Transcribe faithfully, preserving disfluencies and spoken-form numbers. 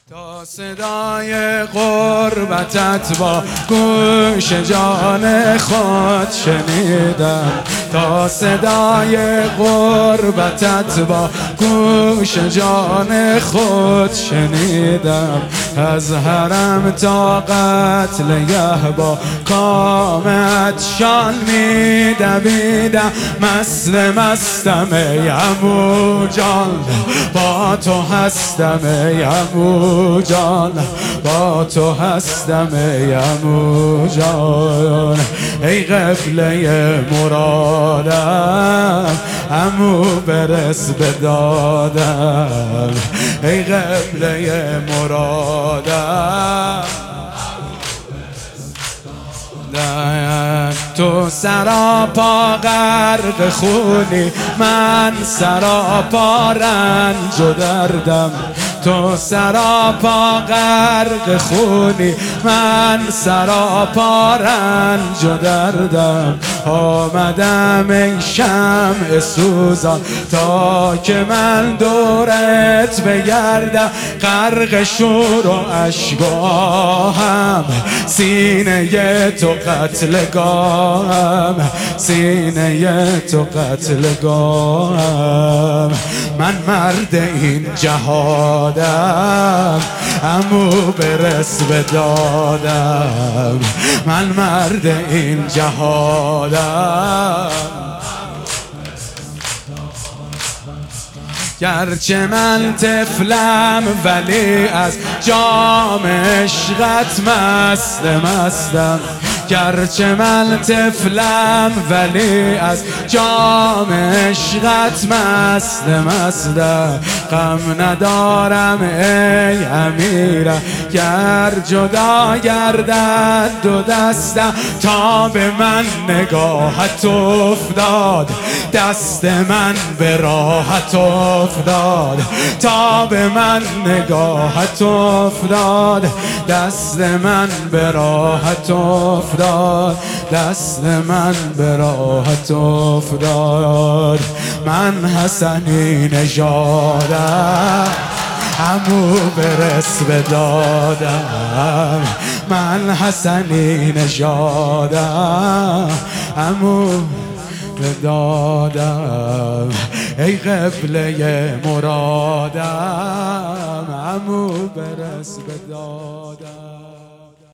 تا صدای غربتت با گوش جان خود شنیدم، تا صدای غربتت با گوش جان خود شنیدم. از حرم تا قتل یه با کامت شان می دویدم. مست مستم ای عمو جان، با تو هستم ای عمو جان، با تو هستم ای عمو جان. ای قبله مرادم عمو برس به دادم، ای قبله مرادم. تو سراپا غرق خونی، من سراپا رنج و دردم. تو سراپا غرق خونی، من سراپا رنج و دردم. آمدم ای شمع سوزان تا که من دورت بگردم. غرق شور و اشک و آهم، سینه تو قتلگاهم، سینه تو قتلگاهم. من مرد این جهادم عمو برس به دادم، من مرد این جهادم. گرچه من طفلم ولی از جام عشقت مست مستم. گرچه من طفلم ولی از جام عشقت مست مستم. غم ندارم ای امیرم گر جدا گردد دو دستم. تا به من نگاهت افتاد دست من به راحت افتاد، تا به من نگاهت افتاد دست من به راحت افتاد، دست من به راحت افتاد. من حسنی نژادم عمو برس به دادم، من حسنی نژادم عمو به دادم. ای قبله مرادم عمو برس به دادم.